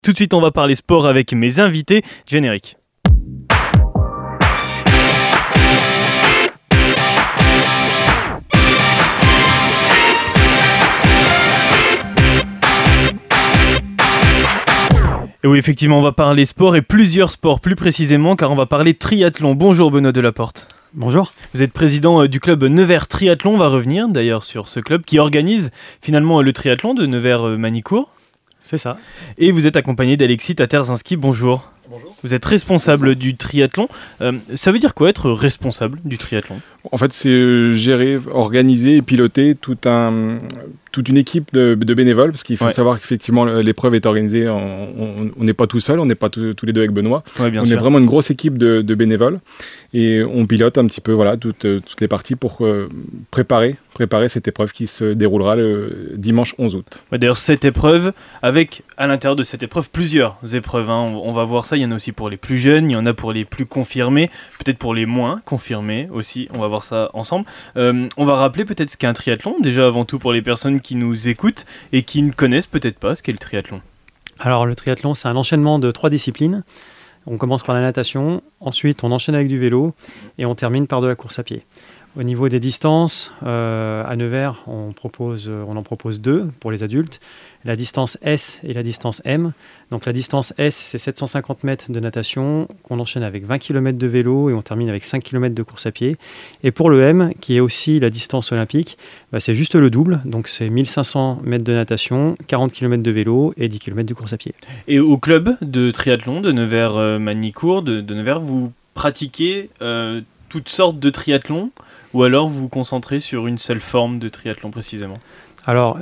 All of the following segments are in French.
Tout de suite, on va parler sport avec mes invités. Générique. Et oui, effectivement, on va parler sport et plusieurs sports plus précisément, car on va parler triathlon. Bonjour Benoît Delaporte. Bonjour. Vous êtes président du club Nevers Triathlon. On va revenir d'ailleurs sur ce club qui organise finalement le triathlon de Nevers-Manicourt. C'est ça. Et vous êtes accompagné d'Alexis Taterzinski. Bonjour. Bonjour. Vous êtes responsable du triathlon. Ça veut dire quoi être responsable du triathlon ? En fait, c'est gérer, organiser et piloter toute une équipe de bénévoles, parce qu'il faut savoir qu'effectivement l'épreuve est organisée, on n'est pas tout seul, on n'est pas tous les deux avec Benoît, on est vraiment une grosse équipe de bénévoles et on pilote un petit peu toutes les parties pour préparer cette épreuve qui se déroulera le dimanche 11 août. D'ailleurs cette épreuve, avec à l'intérieur de cette épreuve plusieurs épreuves, on va voir ça, il y en a aussi pour les plus jeunes, il y en a pour les plus confirmés, peut-être pour les moins confirmés aussi, on va voir ça ensemble. On va rappeler peut-être ce qu'est un triathlon, déjà avant tout pour les personnes qui nous écoutent et qui ne connaissent peut-être pas ce qu'est le triathlon. Alors le triathlon, c'est un enchaînement de 3 disciplines. On commence par la natation, ensuite on enchaîne avec du vélo et on termine par de la course à pied. Au niveau des distances, à Nevers, on en propose 2 pour les adultes, la distance S et la distance M. Donc la distance S, c'est 750 mètres de natation, qu'on enchaîne avec 20 km de vélo et on termine avec 5 km de course à pied. Et pour le M, qui est aussi la distance olympique, c'est juste le double, donc c'est 1500 mètres de natation, 40 km de vélo et 10 km de course à pied. Et au club de triathlon de Nevers-Manicourt, de Nevers, vous pratiquez toutes sortes de triathlons ou alors vous vous concentrez sur une seule forme de triathlon précisément ? Alors,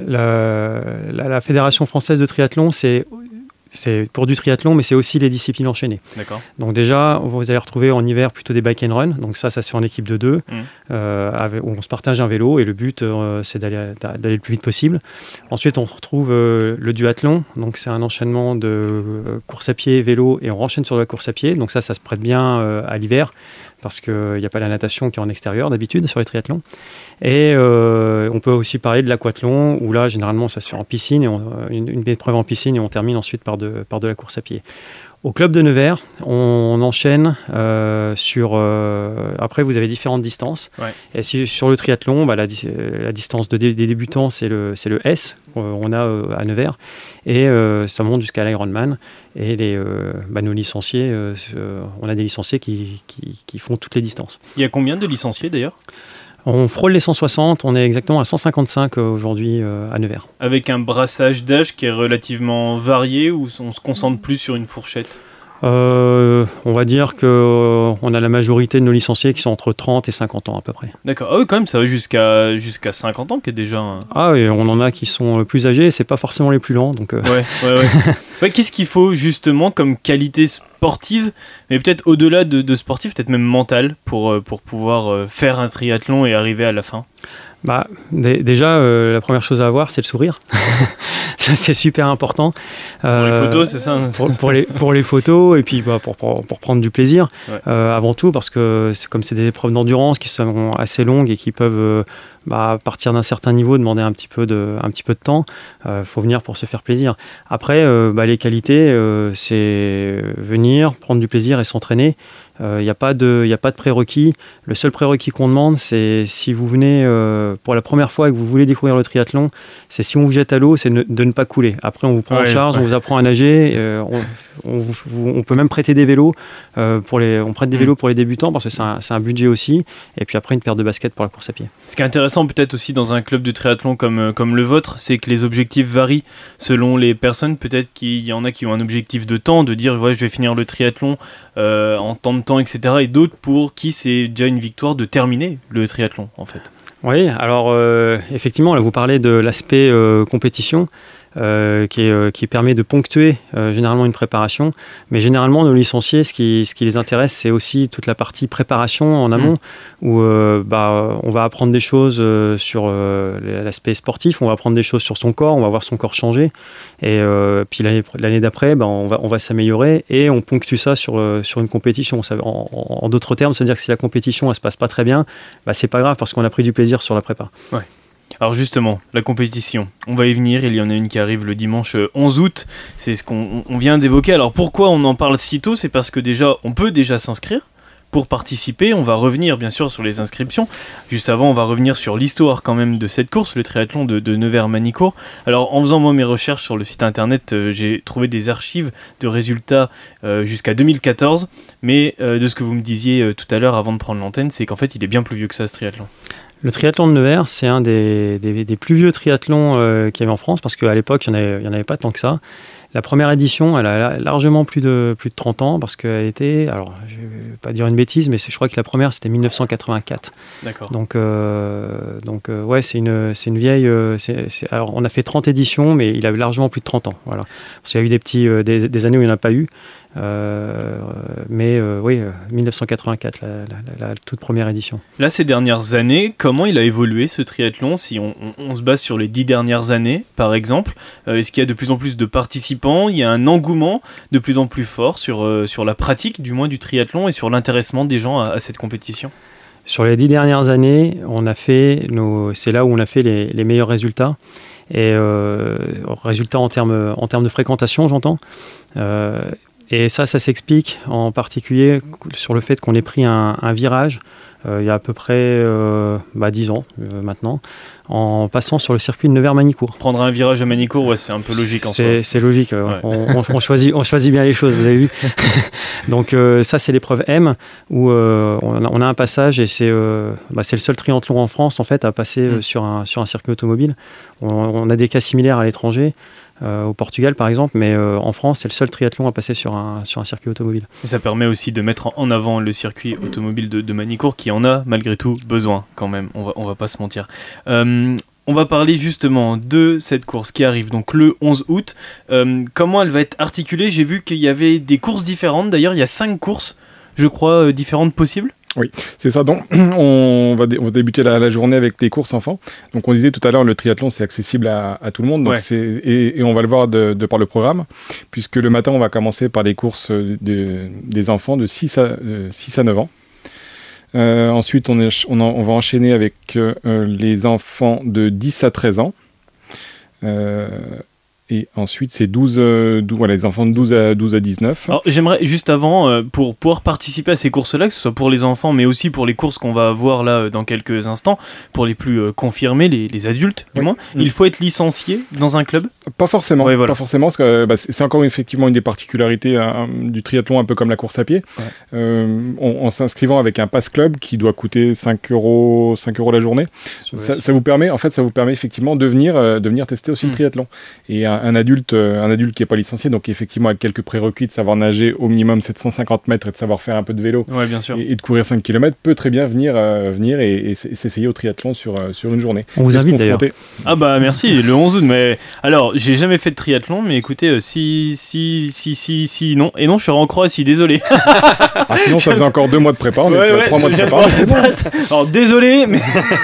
la Fédération française de triathlon, c'est pour du triathlon, mais c'est aussi les disciplines enchaînées. D'accord. Donc déjà, vous allez retrouver en hiver plutôt des bike and run. Donc ça se fait en équipe de 2, où on se partage un vélo et le but, c'est d'aller le plus vite possible. Ensuite, on retrouve le duathlon. Donc c'est un enchaînement de course à pied, vélo, et on enchaîne sur la course à pied. Donc ça se prête bien à l'hiver, parce qu'il n'y a pas la natation qui est en extérieur d'habitude sur les triathlons. Et on peut aussi parler de l'aquathlon, où là, généralement, ça se fait en piscine, et une épreuve en piscine, et on termine ensuite par de la course à pied. Au club de Nevers, on enchaîne sur... après, vous avez différentes distances. Ouais. Et sur le triathlon, la distance des débutants, c'est le S, on a à Nevers. Et ça monte jusqu'à l'Ironman. Et nos licenciés, on a des licenciés qui font toutes les distances. Il y a combien de licenciés d'ailleurs ? On frôle les 160, on est exactement à 155 aujourd'hui à Nevers. Avec un brassage d'âge qui est relativement varié ou on se concentre plus sur une fourchette ? On va dire qu'on a la majorité de nos licenciés qui sont entre 30 et 50 ans à peu près. D'accord, ah oui quand même, ça va jusqu'à 50 ans qui est déjà... Ah oui, on en a qui sont plus âgés, c'est pas forcément les plus lents. Donc Ouais, qu'est-ce qu'il faut justement comme qualité sportive, mais peut-être au-delà de sportif, peut-être même mental, pour pouvoir faire un triathlon et arriver à la fin ? Déjà, la première chose à avoir, c'est le sourire. Ça, c'est super important. Pour les photos, c'est ça hein. pour les photos, et puis pour prendre du plaisir, avant tout, parce que c'est des épreuves d'endurance qui sont assez longues et qui peuvent, à partir d'un certain niveau, demander un petit peu de temps. Faut venir pour se faire plaisir. Après, les qualités, c'est venir, prendre du plaisir et s'entraîner. Il n'y a pas de prérequis. Le seul prérequis qu'on demande, c'est si vous venez pour la première fois et que vous voulez découvrir le triathlon, c'est si on vous jette à l'eau, c'est de ne pas couler. Après, on vous prend en charge, on vous apprend à nager. On peut même prêter des vélos. On prête des vélos pour les débutants parce que c'est un budget aussi. Et puis après, une paire de baskets pour la course à pied. Ce qui est intéressant peut-être aussi dans un club de triathlon comme le vôtre, c'est que les objectifs varient selon les personnes. Peut-être qu'il y en a qui ont un objectif de temps, de dire je vais finir le triathlon en temps de temps, etc. Et d'autres pour qui c'est déjà une victoire de terminer le triathlon en fait. Oui, alors effectivement, là vous parlez de l'aspect compétition. Qui permet de ponctuer généralement une préparation. Mais généralement, nos licenciés, ce qui les intéresse, c'est aussi toute la partie préparation en amont, où on va apprendre des choses sur l'aspect sportif, on va apprendre des choses sur son corps, on va voir son corps changer. Et puis l'année d'après, on va s'améliorer et on ponctue ça sur une compétition. Ça, en d'autres termes, ça veut dire que si la compétition ne se passe pas très bien, c'est pas grave parce qu'on a pris du plaisir sur la prépa. Ouais. Alors justement, la compétition, on va y venir, il y en a une qui arrive le dimanche 11 août, c'est ce qu'on vient d'évoquer. Alors pourquoi on en parle si tôt ? C'est parce que déjà, on peut déjà s'inscrire pour participer. On va revenir bien sûr sur les inscriptions. Juste avant, on va revenir sur l'histoire quand même de cette course, le triathlon de Nevers-Manicourt. Alors en faisant moi mes recherches sur le site internet, j'ai trouvé des archives de résultats jusqu'à 2014, mais de ce que vous me disiez tout à l'heure avant de prendre l'antenne, c'est qu'en fait il est bien plus vieux que ça, ce triathlon. Le triathlon de Nevers, c'est un des plus vieux triathlons qu'il y avait en France, parce qu'à l'époque, il n'y en avait pas tant que ça. La première édition, elle a largement plus de 30 ans, parce qu'elle était, alors je ne vais pas dire une bêtise, mais je crois que la première, c'était 1984. D'accord. Donc ouais, c'est une vieille... alors, on a fait 30 éditions, mais il a largement plus de 30 ans. Voilà. Parce qu'il y a eu des années où il n'y en a pas eu. Mais oui, 1984, la toute première édition. Là, ces dernières années, comment il a évolué ce triathlon ? Si on se base sur les 10 dernières années, par exemple, est-ce qu'il y a de plus en plus de participants ? Il y a un engouement de plus en plus fort sur la pratique, du moins du triathlon, et sur l'intéressement des gens à cette compétition ? Sur les 10 dernières années, c'est là où on a fait les meilleurs résultats. Et résultats en termes de fréquentation, j'entends. Et ça s'explique en particulier sur le fait qu'on ait pris un virage il y a à peu près 10 ans maintenant, en passant sur le circuit de Nevers-Manicourt. Prendre un virage à Manicourt, ouais, c'est un peu logique en soi. C'est logique, ouais. on choisit bien les choses, vous avez vu. Donc ça, c'est l'épreuve M, où on a un passage, et c'est le seul triathlon en France en fait, à passer sur un circuit automobile. On a des cas similaires à l'étranger. Au Portugal par exemple, mais en France c'est le seul triathlon à passer sur un circuit automobile. Et ça permet aussi de mettre en avant le circuit automobile de Manicourt, qui en a malgré tout besoin quand même, on va pas se mentir. On va parler justement de cette course qui arrive donc le 11 août. Comment elle va être articulée ? J'ai vu qu'il y avait des courses différentes, d'ailleurs il y a 5 courses je crois différentes possibles. Oui, c'est ça. Donc, on va débuter la journée avec les courses enfants. Donc, on disait tout à l'heure, le triathlon, c'est accessible à tout le monde. Donc ouais. Et on va le voir de par le programme, puisque le matin, on va commencer par les courses des enfants de 6 à 9 ans. Ensuite, on va enchaîner avec les enfants de 10 à 13 ans. Et ensuite, c'est les enfants de 12 à 19. Alors, j'aimerais, juste avant, pour pouvoir participer à ces courses-là, que ce soit pour les enfants, mais aussi pour les courses qu'on va avoir là dans quelques instants, pour les plus confirmés, les adultes, du moins, il faut être licencié dans un club ? Pas forcément, ouais, voilà. Pas forcément, parce que c'est encore effectivement une des particularités du triathlon, un peu comme la course à pied. Ouais. En s'inscrivant avec un pass club qui doit coûter 5 euros la journée, ça vous permet effectivement de venir tester aussi le triathlon. Et un adulte qui n'est pas licencié, donc effectivement avec quelques prérequis de savoir nager au minimum 750 mètres et de savoir faire un peu de vélo, ouais, bien sûr. Et de courir 5 km, peut très bien venir et s'essayer au triathlon sur une journée. On vous invite d'ailleurs. Ah bah merci, le 11 août, mais alors j'ai jamais fait de triathlon, mais écoutez, si, non, et non, je suis en Croatie, désolé. Sinon ça faisait encore 2 mois de prépa, on est 3 mois de prépa. Alors désolé, mais...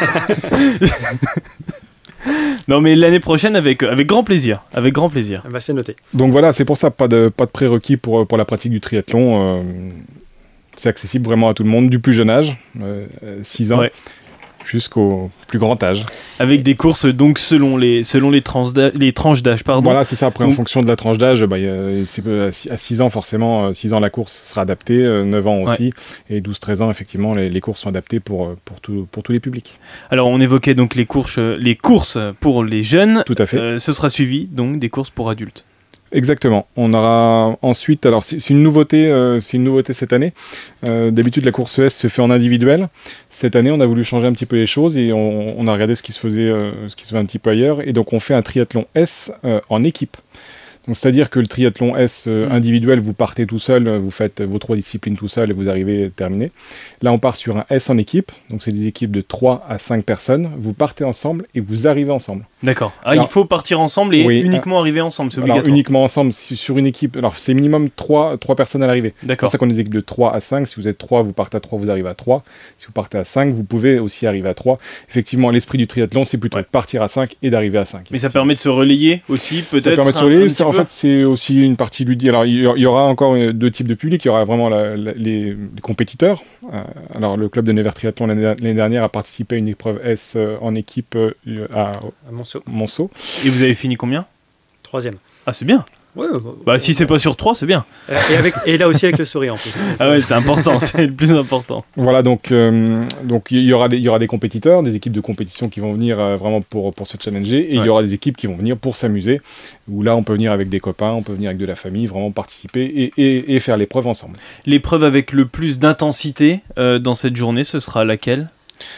Non mais l'année prochaine avec grand plaisir, C'est noté. Donc voilà, c'est pour ça, pas de prérequis pour la pratique du triathlon. C'est accessible vraiment à tout le monde, du plus jeune âge, 6 ans, ouais, jusqu'au plus grand âge. Avec des courses donc selon les tranches d'âge, pardon. Voilà, c'est ça. Après, en fonction de la tranche d'âge, à 6 ans, forcément, 6 ans, la course sera adaptée, 9 ans aussi, ouais. Et 12-13 ans, effectivement, les courses sont adaptées pour tous les publics. Alors, on évoquait donc les courses pour les jeunes. Tout à fait. Ce sera suivi, donc, des courses pour adultes. Exactement. On aura ensuite, alors c'est une nouveauté cette année. D'habitude, la course S se fait en individuel. Cette année, on a voulu changer un petit peu les choses et on a regardé ce qui se faisait un petit peu ailleurs. Et donc, on fait un triathlon S en équipe. Donc, c'est-à-dire que le triathlon S individuel, vous partez tout seul, vous faites vos 3 disciplines tout seul et vous arrivez terminé. Là, on part sur un S en équipe. Donc, c'est des équipes de 3 à 5 personnes. Vous partez ensemble et vous arrivez ensemble. D'accord. Il faut partir ensemble et uniquement arriver ensemble, c'est obligatoire. Alors, uniquement ensemble, sur une équipe. Alors, c'est minimum 3 personnes à l'arrivée. D'accord. C'est pour ça qu'on a des équipes de 3 à 5. Si vous êtes 3, vous partez à 3, vous arrivez à 3. Si vous partez à 5, vous pouvez aussi arriver à 3. Effectivement, l'esprit du triathlon, c'est plutôt de partir à 5 et d'arriver à 5. Mais ça permet de se relayer aussi, peut-être. Ça permet de se relayer. En fait, c'est aussi une partie ludique. Alors, il y aura encore 2 types de public. Il y aura vraiment les compétiteurs. Alors, le club de Nevers Triathlon l'année dernière a participé à une épreuve S en équipe à Monceau. Et vous avez fini combien ? 3e. Ah, c'est bien. Ouais, si c'est pas sur 3, c'est bien. Et là aussi avec le sourire en plus. Ah ouais, c'est important, c'est le plus important. Voilà, donc il y aura des compétiteurs, des équipes de compétition qui vont venir vraiment pour se challenger, et il y aura des équipes qui vont venir pour s'amuser, où là on peut venir avec des copains, on peut venir avec de la famille, vraiment participer et faire l'épreuve ensemble. L'épreuve avec le plus d'intensité dans cette journée, ce sera laquelle ?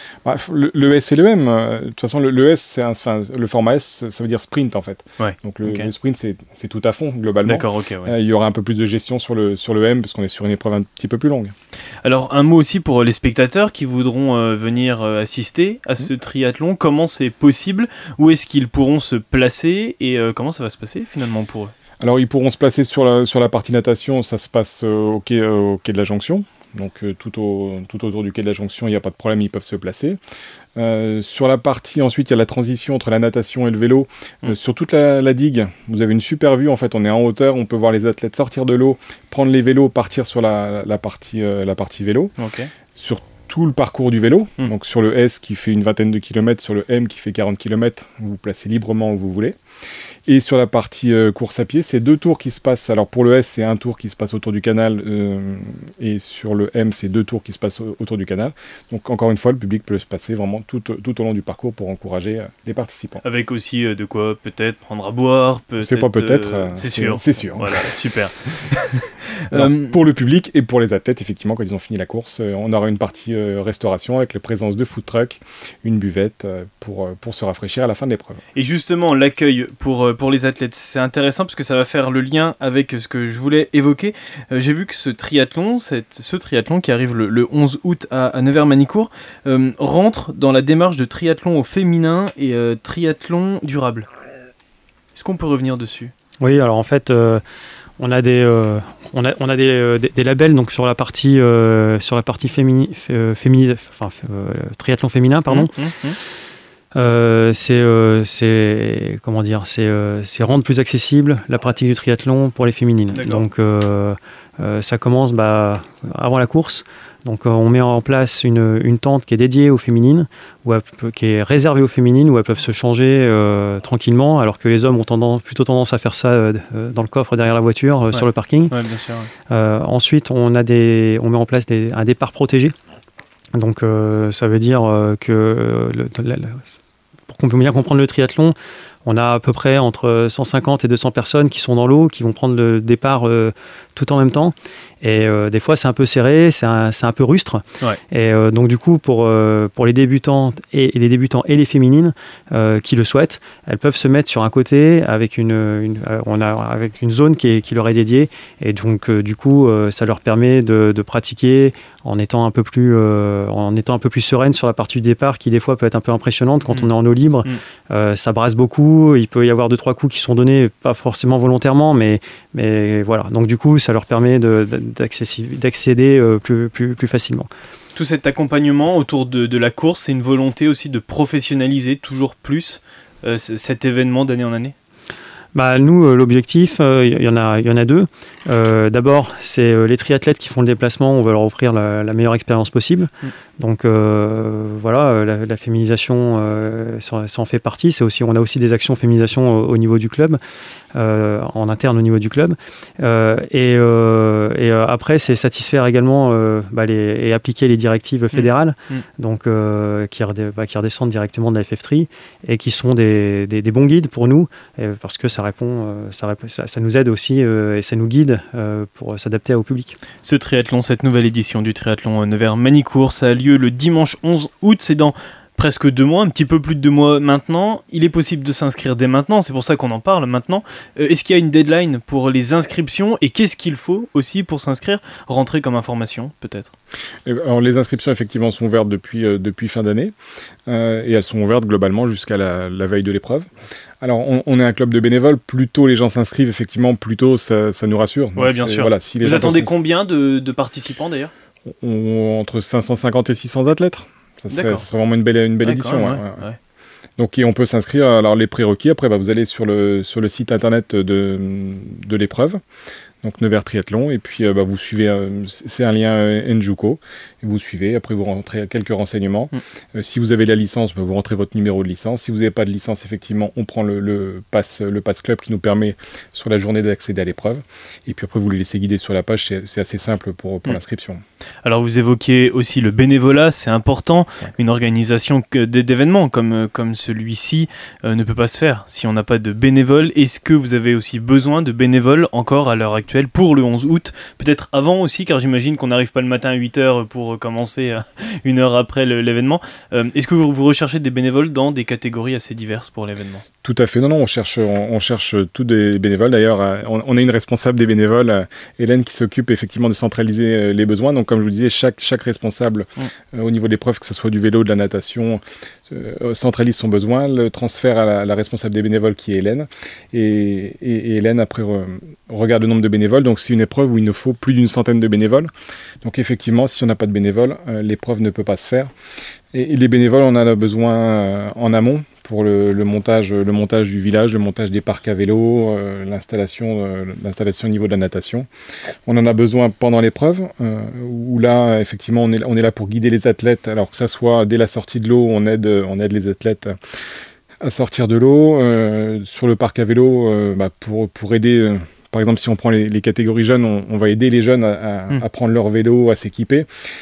Le S et le M, de toute façon le S, le format S, ça veut dire sprint en fait. Ouais, donc le sprint c'est tout à fond globalement. D'accord, ok. Ouais. Il y aura un peu plus de gestion sur le M parce qu'on est sur une épreuve un petit peu plus longue. Alors un mot aussi pour les spectateurs qui voudront venir assister à ce triathlon. Comment c'est possible ? Où est-ce qu'ils pourront se placer et comment ça va se passer finalement pour eux ? Alors ils pourront se placer sur la partie natation, ça se passe au quai de la Jonction. Donc tout autour du quai de la Jonction, il n'y a pas de problème, ils peuvent se placer. Sur la partie, ensuite, il y a la transition entre la natation et le vélo. Sur toute la digue, vous avez une super vue, en fait, on est en hauteur, on peut voir les athlètes sortir de l'eau, prendre les vélos, partir sur la partie vélo. Okay. Sur tout le parcours du vélo, donc sur le S qui fait une vingtaine de kilomètres, sur le M qui fait 40 km, vous vous placez librement où vous voulez. Et sur la partie course à pied, c'est 2 tours qui se passent. Alors pour le S, c'est un tour qui se passe autour du canal, et sur le M, c'est 2 tours qui se passent autour du canal. Donc encore une fois, le public peut se passer vraiment tout au long du parcours pour encourager les participants. Avec aussi de quoi peut-être prendre à boire, c'est pas peut-être, c'est sûr. C'est sûr. Voilà, super. Alors, pour le public et pour les athlètes, effectivement, quand ils ont fini la course, on aura une partie restauration avec la présence de food truck, une buvette pour se rafraîchir à la fin de l'épreuve. Et justement, l'accueil pour les athlètes, c'est intéressant parce que ça va faire le lien avec ce que je voulais évoquer. J'ai vu que ce triathlon qui arrive le 11 août à Nevers-Manicourt, rentre dans la démarche de triathlon au féminin et triathlon durable. Est-ce qu'on peut revenir dessus ? Oui, alors en fait... on a des labels donc sur la partie triathlon féminin, pardon. C'est comment dire, c'est rendre plus accessible la pratique du triathlon pour les féminines. D'accord. Donc ça commence avant la course. Donc on met en place une tente qui est dédiée aux féminines, qui est réservée aux féminines, où elles peuvent se changer tranquillement, alors que les hommes ont plutôt tendance à faire ça dans le coffre derrière la voiture, sur le parking. Ouais, bien sûr, ensuite, on met en place un départ protégé. Donc ça veut dire que pour qu'on puisse bien comprendre le triathlon, on a à peu près entre 150 et 200 personnes qui sont dans l'eau, qui vont prendre le départ tout en même temps. Et des fois, c'est un peu serré, c'est un peu rustre. Ouais. Et donc, du coup, pour les débutantes et les féminines qui le souhaitent, elles peuvent se mettre sur un côté avec avec une zone qui leur est dédiée. Et donc, du coup, ça leur permet de pratiquer en étant un peu plus sereine sur la partie du départ, qui des fois peut être un peu impressionnante quand on est en eau libre. Ça brasse beaucoup. Il peut y avoir 2-3 coups qui sont donnés, pas forcément volontairement, mais voilà. Donc, du coup, ça leur permet d'accéder plus facilement. Tout cet accompagnement autour de la course, c'est une volonté aussi de professionnaliser toujours plus cet événement d'année en année ? Nous, l'objectif, il y en a 2. D'abord, c'est les triathlètes qui font le déplacement, on va leur offrir la meilleure expérience possible. Donc voilà, la féminisation, ça en fait partie. On a aussi des actions féminisation au niveau du club, en interne au niveau du club. Et après, c'est satisfaire également et appliquer les directives fédérales, donc qui redescendent directement de la FF3 et qui sont des bons guides pour nous, parce que ça nous aide aussi et ça nous guide pour s'adapter au public. Ce triathlon, cette nouvelle édition du triathlon Nevers-Manicourt, ça a lieu le dimanche 11 août, c'est dans presque 2 mois, un petit peu plus de 2 mois maintenant. Il est possible de s'inscrire dès maintenant, c'est pour ça qu'on en parle maintenant. Est-ce qu'il y a une deadline pour les inscriptions et qu'est-ce qu'il faut aussi pour s'inscrire, rentrer comme information peut-être? Alors, les inscriptions effectivement sont ouvertes depuis fin d'année et elles sont ouvertes globalement jusqu'à la veille de l'épreuve. Alors on est un club de bénévoles, plus tôt les gens s'inscrivent effectivement, plus tôt ça nous rassure. Oui, bien sûr. Voilà, si vous attendez combien de participants d'ailleurs? Entre 550 et 600 athlètes. Ça serait vraiment une belle édition. Même, ouais. Donc on peut s'inscrire. Alors les prérequis, après vous allez sur le site internet de l'épreuve, donc Nevers Triathlon, et puis vous suivez, c'est un lien Njuko, et vous suivez, après vous rentrez quelques renseignements. Si vous avez la licence, vous rentrez votre numéro de licence. Si vous n'avez pas de licence, effectivement, on prend le pass club qui nous permet sur la journée d'accéder à l'épreuve, et puis après vous les laissez guider sur la page, c'est assez simple pour l'inscription. Alors vous évoquez aussi le bénévolat, c'est important. Une organisation d'événements comme celui-ci ne peut pas se faire si on n'a pas de bénévoles. Est-ce que vous avez aussi besoin de bénévoles encore à l'heure actuelle pour le 11 août? Peut-être avant aussi, car j'imagine qu'on n'arrive pas le matin à 8h pour commencer 1 heure après l'événement. Est-ce que vous recherchez des bénévoles dans des catégories assez diverses pour l'événement? Tout à fait, non, on cherche tous des bénévoles. D'ailleurs, on a une responsable des bénévoles, Hélène, qui s'occupe effectivement de centraliser les besoins. Donc comme je vous disais, chaque responsable au niveau de l'épreuve, que ce soit du vélo, de la natation, centralise son besoin, le transfère à la responsable des bénévoles qui est Hélène. Et Hélène, après, regarde le nombre de bénévoles. Donc c'est une épreuve où il nous faut plus d'1 centaine de bénévoles. Donc effectivement, si on n'a pas de bénévoles, l'épreuve ne peut pas se faire. Et les bénévoles, on en a besoin en amont pour le montage du village, le montage des parcs à vélo, l'installation au niveau de la natation. On en a besoin pendant l'épreuve, où là, effectivement, on est là pour guider les athlètes. Alors que ça soit dès la sortie de l'eau, on aide les athlètes à sortir de l'eau. Sur le parc à vélo, pour aider... Par exemple, si on prend les catégories jeunes, on va aider les jeunes à prendre leur vélo, à s'équiper.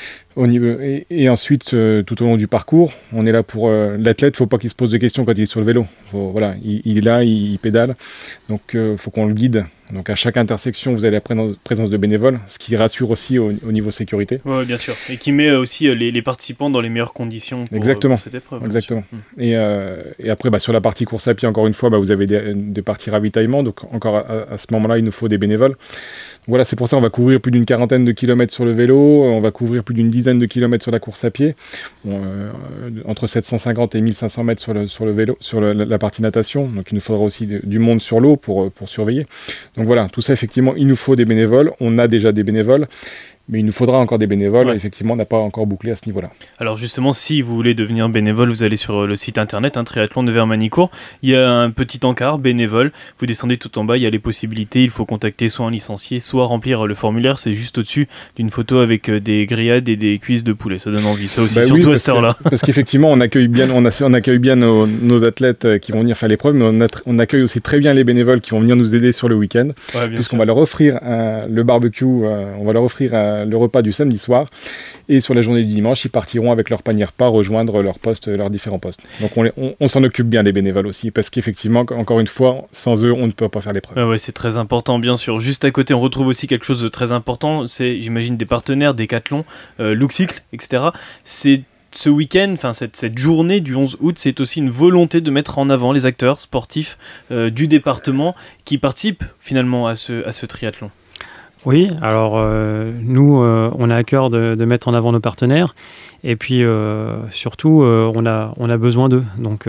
Et ensuite, tout au long du parcours, on est là pour l'athlète. Il ne faut pas qu'il se pose de questions quand il est sur le vélo. Voilà, il est là, il pédale. Donc, il faut qu'on le guide. Donc, à chaque intersection, vous avez la présence de bénévoles, ce qui rassure aussi au niveau sécurité. Oui, bien sûr. Et qui met aussi les participants dans les meilleures conditions pour cette épreuve. Exactement. Et après, sur la partie course à pied, encore une fois, vous avez des parties ravitaillement. Donc, encore à ce moment-là, il nous faut des bénévoles. Voilà, c'est pour ça qu'on va couvrir plus d'une 40aine de kilomètres sur le vélo, on va couvrir plus d'une 10aine de kilomètres sur la course à pied, entre 750 et 1500 mètres sur le vélo, sur la partie natation. Donc il nous faudra aussi du monde sur l'eau pour surveiller. Donc voilà, tout ça, effectivement, il nous faut des bénévoles. On a déjà des bénévoles. Mais il nous faudra encore des bénévoles, et effectivement, on n'a pas encore bouclé à ce niveau-là. Alors justement, si vous voulez devenir bénévole, vous allez sur le site internet, Triathlon Nevers-Manicourt, il y a un petit encart, bénévole, vous descendez tout en bas, il y a les possibilités, il faut contacter soit un licencié, soit remplir le formulaire, c'est juste au-dessus d'une photo avec des grillades et des cuisses de poulet, ça donne envie, ça aussi, surtout à cette heure-là. Parce qu'effectivement, on accueille bien nos athlètes qui vont venir faire l'épreuve, mais on accueille aussi très bien les bénévoles qui vont venir nous aider sur le week-end, puisqu'on va leur offrir le barbecue, on va leur offrir le repas du samedi soir, et sur la journée du dimanche, ils partiront avec leur panier repas rejoindre leurs différents postes. Donc on s'en occupe bien des bénévoles aussi, parce qu'effectivement, encore une fois, sans eux, on ne peut pas faire l'épreuve. Ouais, c'est très important, bien sûr. Juste à côté, on retrouve aussi quelque chose de très important, c'est, j'imagine, des partenaires, Decathlon, Luxcycle, etc. C'est ce week-end, cette journée du 11 août, c'est aussi une volonté de mettre en avant les acteurs sportifs du département qui participent finalement à ce triathlon. Oui, alors nous, on a à cœur de mettre en avant nos partenaires, et puis surtout, on a besoin d'eux. Donc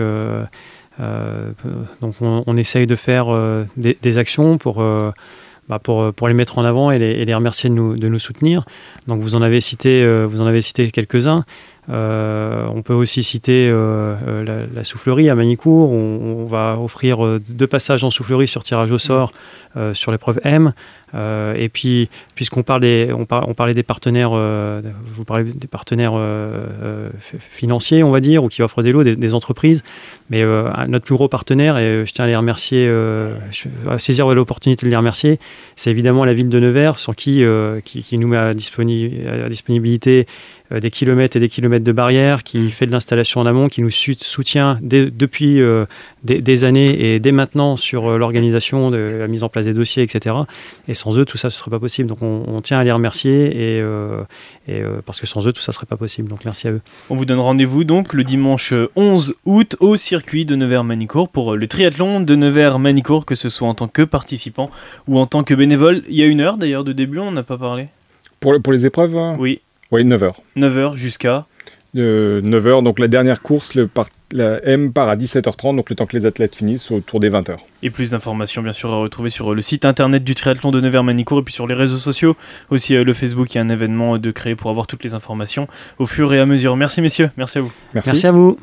on essaye de faire des actions pour les mettre en avant et les remercier de nous soutenir. Donc vous en avez cité quelques-uns. On peut aussi citer la soufflerie à Manicourt. On va offrir 2 passages en soufflerie sur tirage au sort sur l'épreuve M. Et puis, puisqu'on parlait des partenaires, vous parlez des partenaires financiers, on va dire, ou qui offrent des lots, des entreprises. Mais notre plus gros partenaire, et je tiens à les remercier, à saisir l'opportunité de les remercier, c'est évidemment la ville de Nevers, sans qui nous met à disponibilité des kilomètres et des kilomètres de barrières, qui fait de l'installation en amont, qui nous soutient depuis des années et dès maintenant sur l'organisation de la mise en place des dossiers, etc. Et sans eux, tout ça, ce ne serait pas possible. Donc on tient à les remercier parce que sans eux, tout ça ne serait pas possible. Donc merci à eux. On vous donne rendez-vous donc le dimanche 11 août au circuit de Nevers-Manicourt pour le triathlon de Nevers-Manicourt, que ce soit en tant que participant ou en tant que bénévole. Il y a 1 heure d'ailleurs de début, on n'en a pas parlé. Pour les épreuves Oui. Oui, 9h. 9h jusqu'à 9h, donc la dernière course, la M part à 17h30, donc le temps que les athlètes finissent autour des 20h. Et plus d'informations bien sûr à retrouver sur le site internet du triathlon de Nevers-Manicourt et puis sur les réseaux sociaux, aussi le Facebook, il y a un événement de créé pour avoir toutes les informations au fur et à mesure. Merci messieurs, merci à vous. Merci à vous.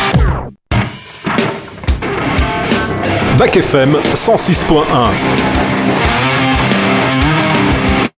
Bac FM 106.1